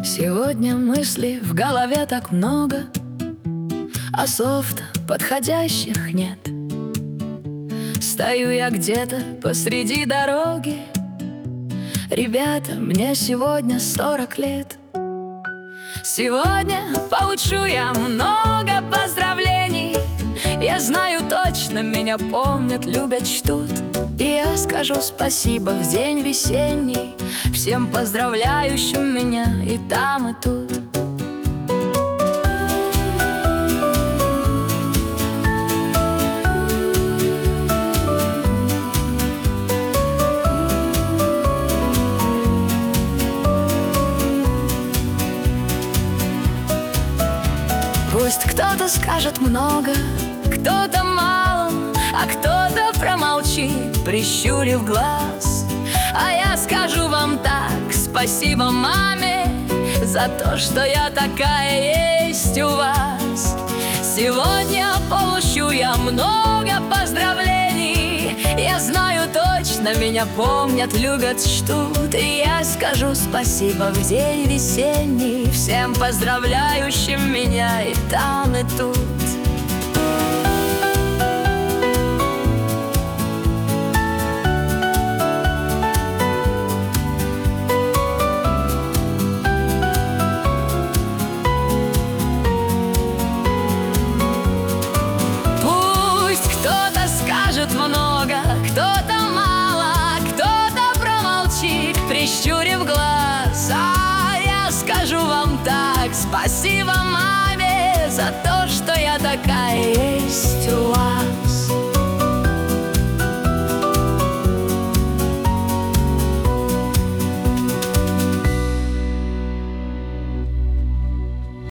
Сегодня мыслей в голове так много, а слов-то подходящих нет. Стою я где-то посреди дороги. Ребята, мне сегодня 40 лет. Сегодня получу я много поздравлений. Я знаю точно, меня помнят, любят, чтут. И я скажу спасибо в день весенний всем поздравляющим меня и там, и тут. Пусть кто-то скажет много, кто-то мало, а кто-то промолчит, прищурив глаз. А я скажу вам так: спасибо маме за то, что я такая есть у вас. Сегодня получу я много поздравлений. Я знаю точно, меня помнят, любят, чтут. И я скажу спасибо в день весенний всем поздравляющим меня и там, и тут. Много, кто-то мало, кто-то промолчит, прищурив глаз. А я скажу вам так: спасибо маме за то, что я такая